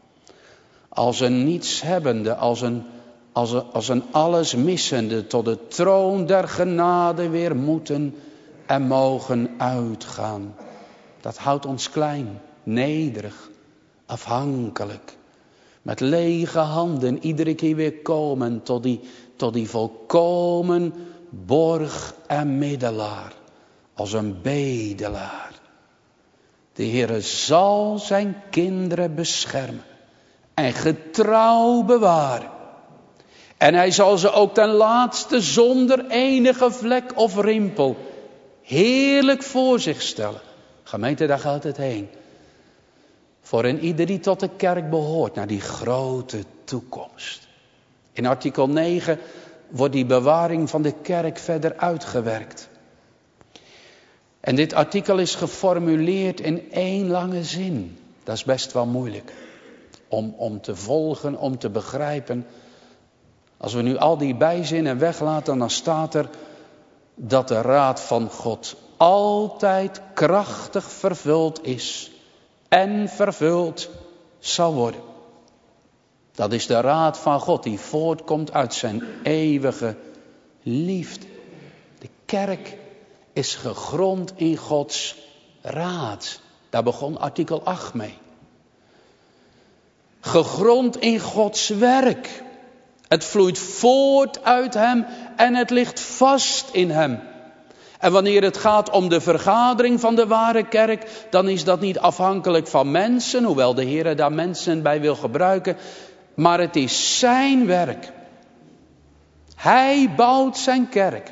Speaker 1: als een nietshebbende, als een, als een, als een allesmissende tot de troon der genade weer moeten en mogen uitgaan. Dat houdt ons klein, nederig, afhankelijk. Met lege handen iedere keer weer komen tot die, tot die volkomen borg en middelaar. Als een bedelaar. De Heere zal zijn kinderen beschermen. En getrouw bewaren. En hij zal ze ook ten laatste zonder enige vlek of rimpel heerlijk voor zich stellen. Gemeente, daar gaat het heen. Voor een ieder die tot de kerk behoort, naar die grote toekomst. In artikel negen wordt die bewaring van de kerk verder uitgewerkt. En dit artikel is geformuleerd in één lange zin. Dat is best wel moeilijk om, om te volgen, om te begrijpen. Als we nu al die bijzinnen weglaten, dan staat er dat de raad van God altijd krachtig vervuld is en vervuld zal worden. Dat is de raad van God die voortkomt uit zijn eeuwige liefde. De kerk is gegrond in Gods raad. Daar begon artikel acht mee. Gegrond in Gods werk. Het vloeit voort uit hem en het ligt vast in hem. En wanneer het gaat om de vergadering van de ware kerk, dan is dat niet afhankelijk van mensen, hoewel de Heer daar mensen bij wil gebruiken. Maar het is zijn werk. Hij bouwt zijn kerk.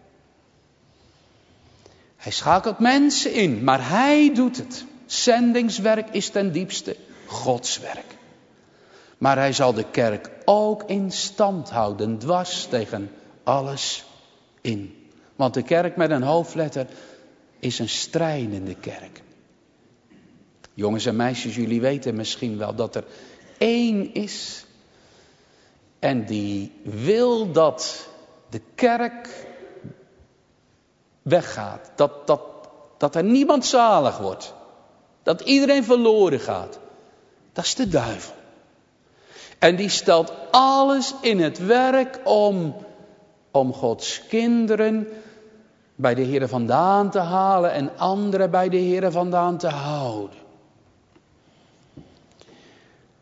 Speaker 1: Hij schakelt mensen in, maar hij doet het. Zendingswerk is ten diepste Gods werk. Maar hij zal de kerk ook in stand houden, dwars tegen alles in. Want de kerk met een hoofdletter is een strijdende kerk. Jongens en meisjes, jullie weten misschien wel dat er één is. En die wil dat de kerk weggaat. Dat, dat, dat er niemand zalig wordt. Dat iedereen verloren gaat. Dat is de duivel. En die stelt alles in het werk om, om Gods kinderen bij de Heere vandaan te halen en anderen bij de Heere vandaan te houden. En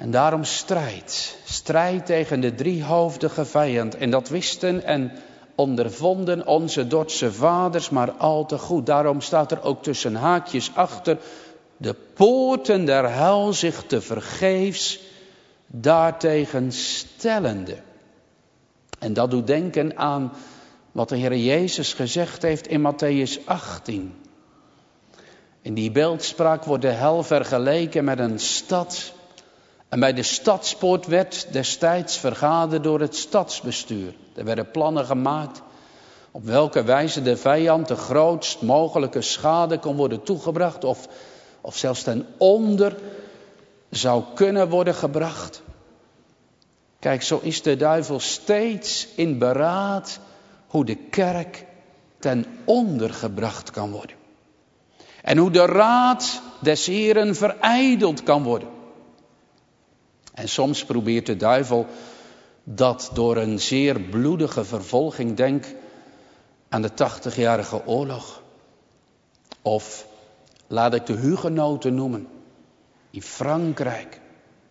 Speaker 1: En daarom strijd. Strijd tegen de driehoofdige vijand. En dat wisten en ondervonden onze Dordtse vaders maar al te goed. Daarom staat er ook tussen haakjes achter: de poorten der hel zich te vergeefs daartegen stellende. En dat doet denken aan wat de Heer Jezus gezegd heeft in Mattheüs achttien. In die beeldspraak wordt de hel vergeleken met een stad. En bij de stadspoort werd destijds vergaderd door het stadsbestuur. Er werden plannen gemaakt op welke wijze de vijand de grootst mogelijke schade kon worden toegebracht. Of, of zelfs ten onder zou kunnen worden gebracht. Kijk, zo is de duivel steeds in beraad hoe de kerk ten onder gebracht kan worden. En hoe de raad des Heeren verijdeld kan worden. En soms probeert de duivel dat door een zeer bloedige vervolging. Denk aan de tachtigjarige oorlog. Of laat ik de hugenoten noemen. In Frankrijk.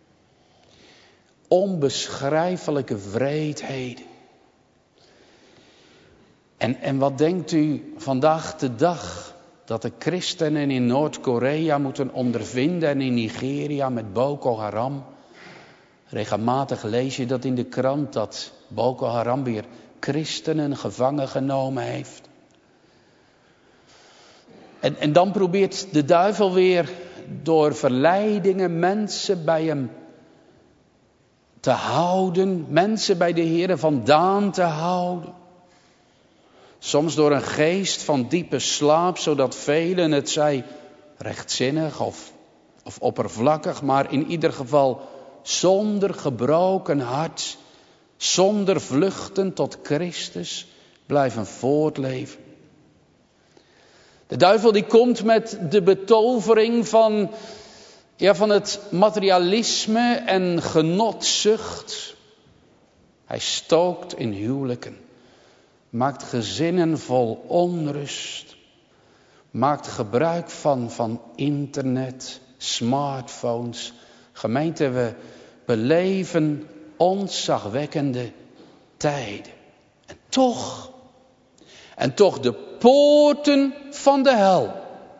Speaker 1: Onbeschrijfelijke wreedheden. En, en wat denkt u vandaag de dag dat de christenen in Noord-Korea moeten ondervinden en in Nigeria met Boko Haram? Regelmatig lees je dat in de krant, dat Boko Haram weer christenen gevangen genomen heeft. En, en dan probeert de duivel weer door verleidingen mensen bij hem te houden. Mensen bij de Heere vandaan te houden. Soms door een geest van diepe slaap, zodat velen, het zij rechtzinnig of, of oppervlakkig, maar in ieder geval zonder gebroken hart, zonder vluchten tot Christus, blijven voortleven. De duivel die komt met de betovering van, ja, van het materialisme en genotzucht. Hij stookt in huwelijken, maakt gezinnen vol onrust, maakt gebruik van, van internet, smartphones. Gemeente, we beleven ontzagwekkende tijden. En toch, en toch de poorten van de hel.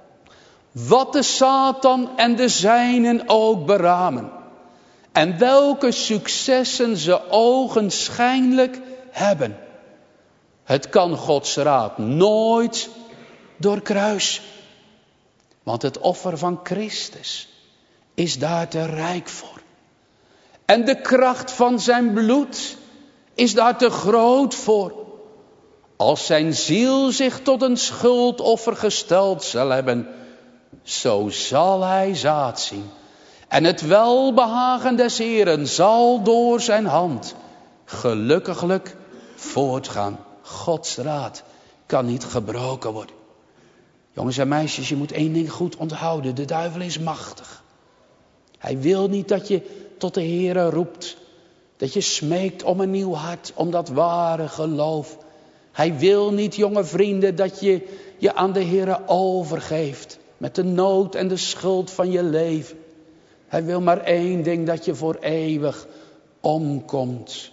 Speaker 1: Wat de Satan en de zijnen ook beramen. En welke successen ze ogenschijnlijk hebben. Het kan Gods raad nooit doorkruisen. Want het offer van Christus is daar te rijk voor. En de kracht van zijn bloed is daar te groot voor. Als zijn ziel zich tot een schuldoffer gesteld zal hebben, zo zal hij zaad zien. En het welbehagen des Heeren zal door zijn hand gelukkiglijk voortgaan. Gods raad kan niet gebroken worden. Jongens en meisjes, je moet één ding goed onthouden. De duivel is machtig. Hij wil niet dat je tot de Heere roept. Dat je smeekt om een nieuw hart, om dat ware geloof. Hij wil niet, jonge vrienden, dat je je aan de Heere overgeeft. Met de nood en de schuld van je leven. Hij wil maar één ding, dat je voor eeuwig omkomt.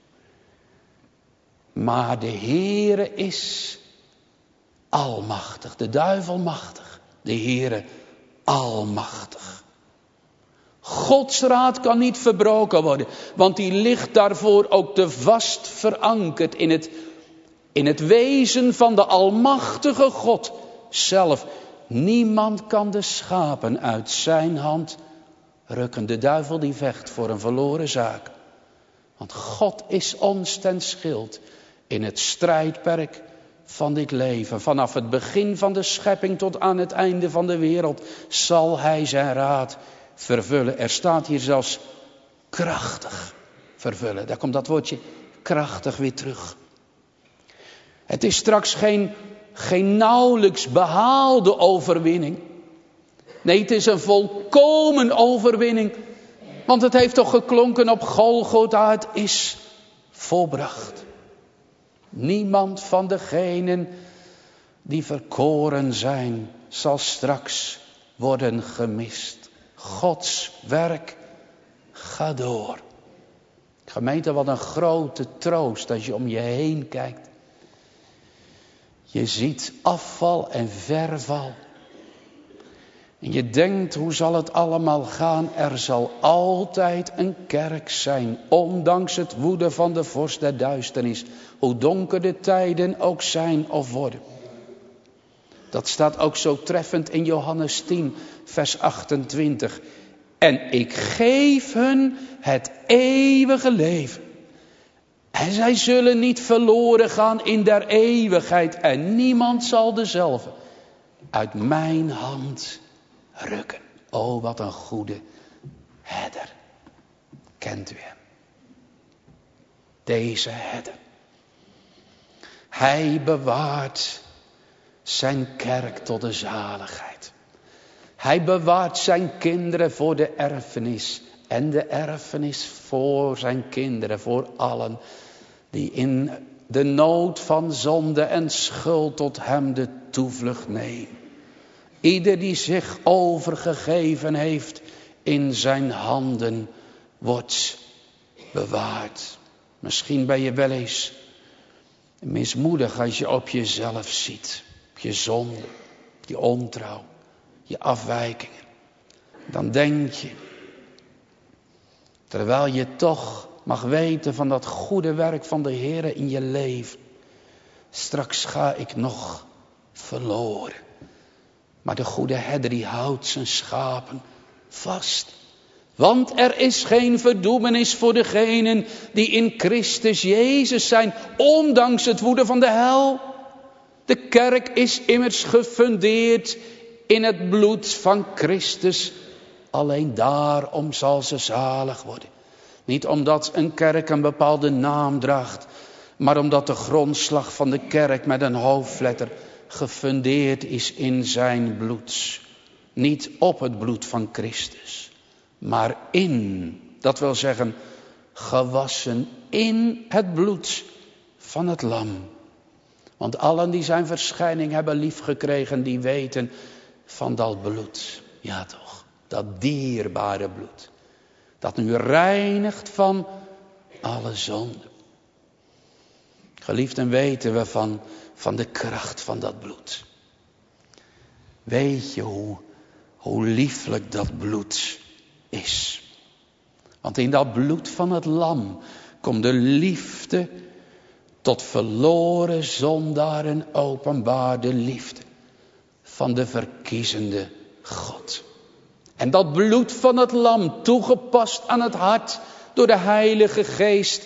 Speaker 1: Maar de Heere is almachtig. De duivel machtig. De Heere almachtig. Gods raad kan niet verbroken worden. Want die ligt daarvoor ook te vast verankerd in het, in het wezen van de almachtige God zelf. Niemand kan de schapen uit zijn hand rukken. De duivel die vecht voor een verloren zaak. Want God is ons ten schild in het strijdperk van dit leven. Vanaf het begin van de schepping tot aan het einde van de wereld zal hij zijn raad vervullen. Er staat hier zelfs krachtig vervullen. Daar komt dat woordje krachtig weer terug. Het is straks geen, geen nauwelijks behaalde overwinning. Nee, het is een volkomen overwinning. Want het heeft toch geklonken op Golgotha, het is volbracht. Niemand van degenen die verkoren zijn, zal straks worden gemist. Gods werk Ga door. Gemeente, wat een grote troost als je om je heen kijkt. Je ziet afval en verval. En je denkt, hoe zal het allemaal gaan? Er zal altijd een kerk zijn, ondanks het woede van de vorst der duisternis. Hoe donker de tijden ook zijn of worden. Dat staat ook zo treffend in Johannes tien, vers achtentwintig. En ik geef hun het eeuwige leven. En zij zullen niet verloren gaan in der eeuwigheid. En niemand zal dezelfde uit mijn hand rukken. O, wat een goede herder. Kent u hem? Deze herder. Hij bewaart zijn kerk tot de zaligheid. Hij bewaart zijn kinderen voor de erfenis. En de erfenis voor zijn kinderen, voor allen die in de nood van zonde en schuld tot hem de toevlucht nemen. Ieder die zich overgegeven heeft in zijn handen wordt bewaard. Misschien ben je wel eens mismoedig als je op jezelf ziet. Op je zonde, je ontrouw, je afwijkingen. Dan denk je, terwijl je toch mag weten van dat goede werk van de Heer in je leven. Straks ga ik nog verloren. Maar de goede herder die houdt zijn schapen vast. Want er is geen verdoemenis voor degenen die in Christus Jezus zijn. Ondanks het woede van de hel. De kerk is immers gefundeerd in het bloed van Christus. Alleen daarom zal ze zalig worden. Niet omdat een kerk een bepaalde naam draagt. Maar omdat de grondslag van de kerk met een hoofdletter gefundeerd is in zijn bloed. Niet op het bloed van Christus. Maar in, dat wil zeggen, gewassen in het bloed van het lam. Want allen die zijn verschijning hebben liefgekregen, die weten van dat bloed. Ja toch, dat dierbare bloed. Dat nu reinigt van alle zonde. Geliefden, weten we van, van de kracht van dat bloed. Weet je hoe, hoe lieflijk dat bloed is. Want in dat bloed van het lam komt de liefde tot verloren zondaren openbaar, de liefde van de verkiezende God. En dat bloed van het lam, toegepast aan het hart door de Heilige Geest,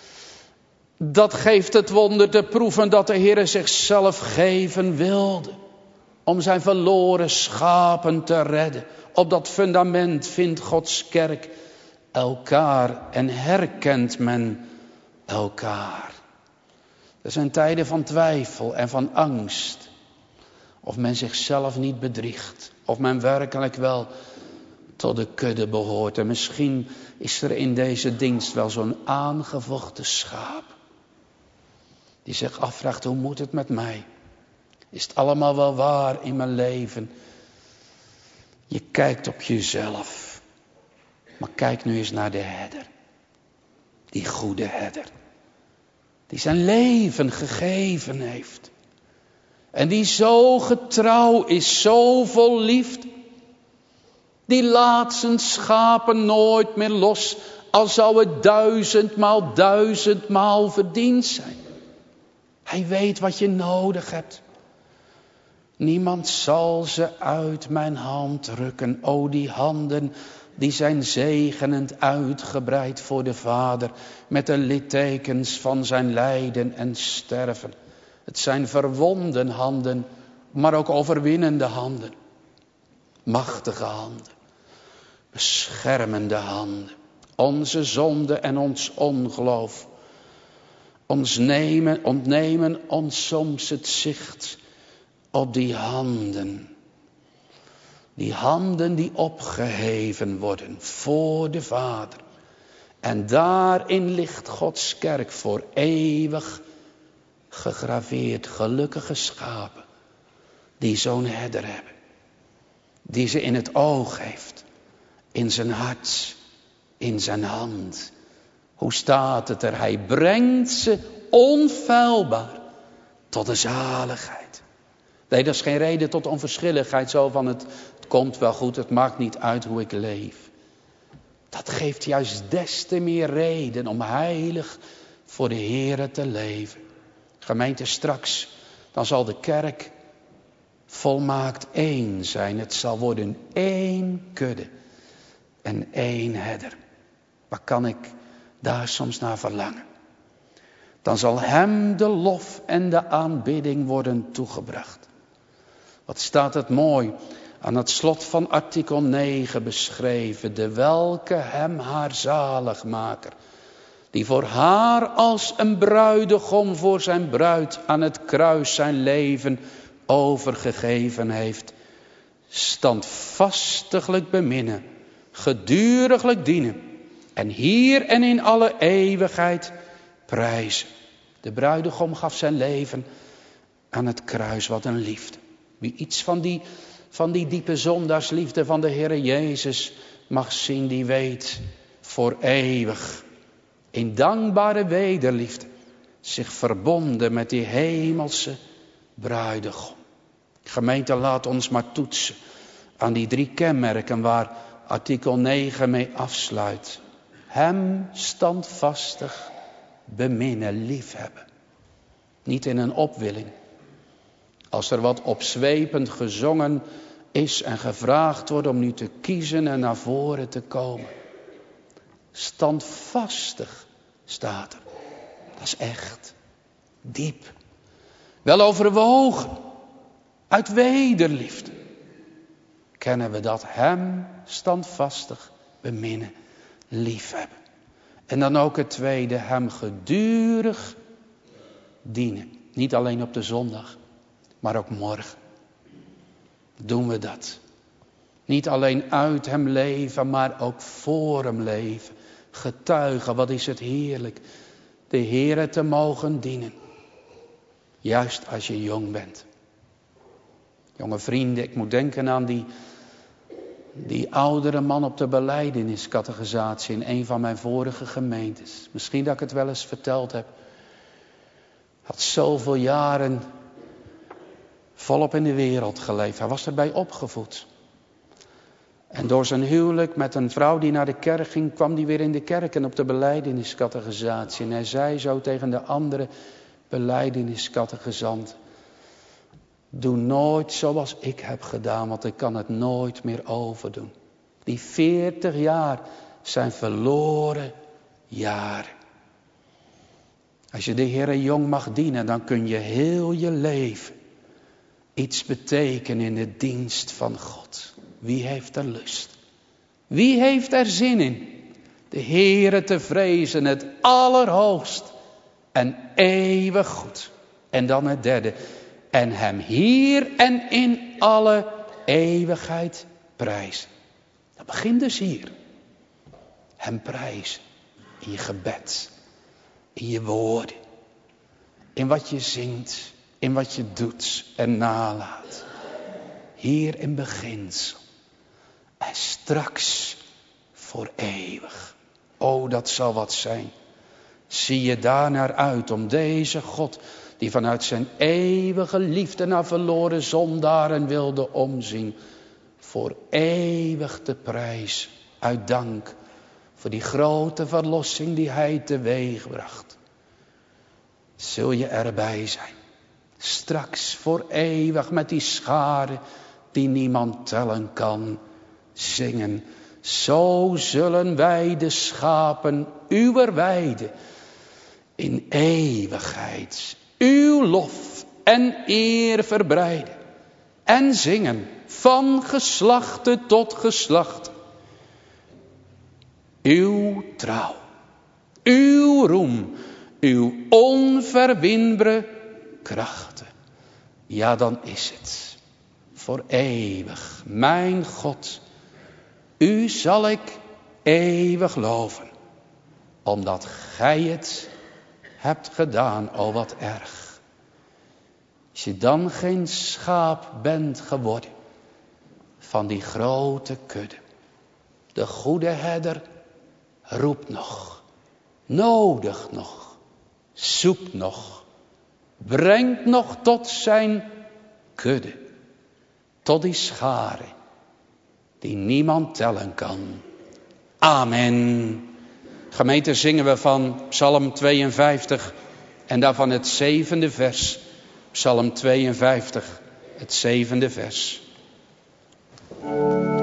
Speaker 1: dat geeft het wonder te proeven dat de Heer zichzelf geven wilde. Om zijn verloren schapen te redden. Op dat fundament vindt Gods kerk elkaar en herkent men elkaar. Er zijn tijden van twijfel en van angst. Of men zichzelf niet bedriegt. Of men werkelijk wel tot de kudde behoort. En misschien is er in deze dienst wel zo'n aangevochten schaap. Die zich afvraagt, hoe moet het met mij? Is het allemaal wel waar in mijn leven? Je kijkt op jezelf. Maar kijk nu eens naar de herder. Die goede herder. Die zijn leven gegeven heeft. En die zo getrouw is, zo vol liefde. Die laat zijn schapen nooit meer los. Al zou het duizendmaal, duizendmaal verdiend zijn. Hij weet wat je nodig hebt. Niemand zal ze uit mijn hand rukken. O, die handen die zijn zegenend uitgebreid voor de Vader. Met de littekens van zijn lijden en sterven. Het zijn verwonden handen, maar ook overwinnende handen. Machtige handen. Beschermende handen. Onze zonde en ons ongeloof. Ons nemen, ontnemen ons soms het zicht op die handen. Die handen die opgeheven worden voor de Vader. En daarin ligt Gods kerk voor eeuwig gegraveerd. Gelukkige schapen die zo'n herder hebben. Die ze in het oog heeft. In zijn hart. in zijn hand. Hoe staat het er? Hij brengt ze onfeilbaar tot de zaligheid. Nee, dat is geen reden tot onverschilligheid. Zo van het, het komt wel goed, het maakt niet uit hoe ik leef. Dat geeft juist des te meer reden om heilig voor de Heere te leven. Gemeente, straks, dan zal de kerk volmaakt één zijn. Het zal worden één kudde en één herder. Waar kan ik daar soms naar verlangen? Dan zal hem de lof en de aanbidding worden toegebracht. Wat staat het mooi aan het slot van artikel negen beschreven. De welke hem haar zaligmaker, die voor haar als een bruidegom voor zijn bruid aan het kruis zijn leven overgegeven heeft. Standvastiglijk beminnen, geduriglijk dienen en hier en in alle eeuwigheid prijzen. De bruidegom gaf zijn leven aan het kruis, wat een liefde. Wie iets van die, van die diepe zondaarsliefde van de Heere Jezus mag zien, die weet voor eeuwig in dankbare wederliefde zich verbonden met die hemelse bruidegom. Gemeente, laat ons maar toetsen aan die drie kenmerken waar artikel negen mee afsluit. Hem standvastig beminnen, liefhebben. Niet in een opwilling. Als er wat opzwepend gezongen is en gevraagd wordt om nu te kiezen en naar voren te komen. Standvastig staat er. Dat is echt. Diep. Wel overwogen. Uit wederliefde. Kennen we dat hem standvastig beminnen, liefhebben. En dan ook het tweede, hem gedurig dienen. Niet alleen op de zondag, maar ook morgen. Doen we dat. Niet alleen uit hem leven, maar ook voor hem leven. Getuigen, wat is het heerlijk. De Heere te mogen dienen. Juist als je jong bent. Jonge vrienden, ik moet denken aan die, die oudere man op de belijdeniscatechisatie in een van mijn vorige gemeentes. Misschien dat ik het wel eens verteld heb. Had zoveel jaren volop in de wereld geleefd. Hij was erbij opgevoed. En door zijn huwelijk met een vrouw die naar de kerk ging, kwam hij weer in de kerk en op de belijdeniscatechisatie. En hij zei zo tegen de andere belijdeniscatechizant: doe nooit zoals ik heb gedaan, want ik kan het nooit meer overdoen. Die veertig jaar zijn verloren jaren. Als je de Heere jong mag dienen, dan kun je heel je leven iets betekenen in de dienst van God. Wie heeft er lust? Wie heeft er zin in? De Heere te vrezen, het allerhoogst en eeuwig goed. En dan het derde. En hem hier en in alle eeuwigheid prijzen. Dat begint dus hier. Hem prijzen. In je gebed. In je woorden. In wat je zingt. In wat je doet en nalaat. Hier in beginsel. En straks voor eeuwig. O, dat zal wat zijn. Zie je daar naar uit om deze God, die vanuit zijn eeuwige liefde naar verloren zondaren wilde omzien, voor eeuwig te prijzen. Uit dank voor die grote verlossing die hij teweegbracht. Zul je erbij zijn. Straks voor eeuwig met die schare die niemand tellen kan, zingen. Zo zullen wij de schapen uwer weide in eeuwigheid uw lof en eer verbreiden. En zingen van geslachte tot geslacht. Uw trouw, uw roem, uw onverwinbare krachten. Ja, dan is het voor eeuwig, mijn God. U zal ik eeuwig loven, omdat gij het hebt gedaan, o wat erg. Als je dan geen schaap bent geworden van die grote kudde. De goede herder roept nog, nodigt nog, zoekt nog, brengt nog tot zijn kudde, tot die schare die niemand tellen kan. Amen. Gemeente, zingen we van Psalm tweeënvijftig en daarvan het zevende vers. Psalm tweeënvijftig, het zevende vers.